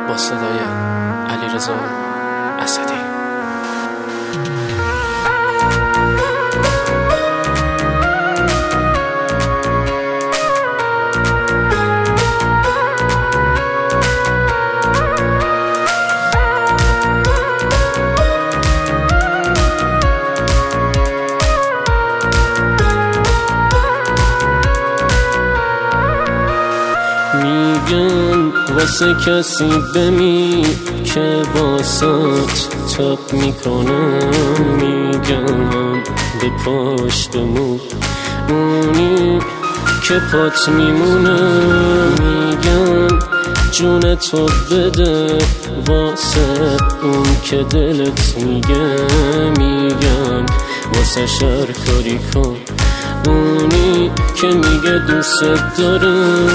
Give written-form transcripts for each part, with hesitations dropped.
با صدای علیرضا اسدی. میگن واسه کسی بمیر که واسات تاب میکنم، میگم به پشتمون اونی که پات میمونه، میگن جون تو بده واسه اون که دلت میگه، میگم واسه شهر کاری کن اونی که میگه دوست داره.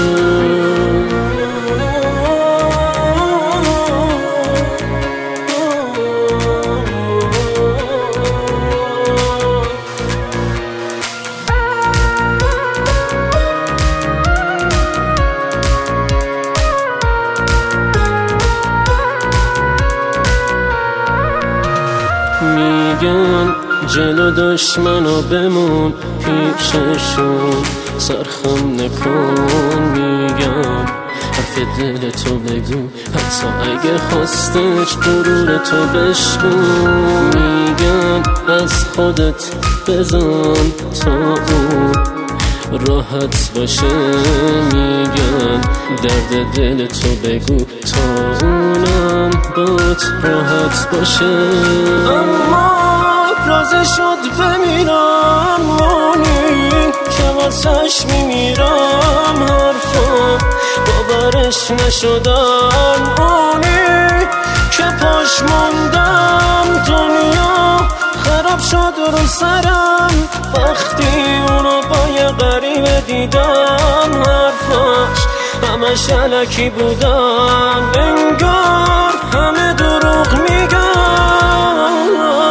میگن جلو دشمنا بمون پیششون سرخم نکن، میگن حرف دل تو بگو حتی اگه خواستش غرور تو بشکن، میگن از خودت بزن تا اون راحت باشه، میگن درد دل تو بگو تا اونم بات راحت باشه. اما راضی شد بمیرم اونی که واسش میمیرم، حرفا باورش نشدن اونی که پاش موندم، دنیا خراب شد رو سرم وقتی اونو با یه غریبه دیدم، حرفاش همش الکی بودن، انگار همه دروغ میگن.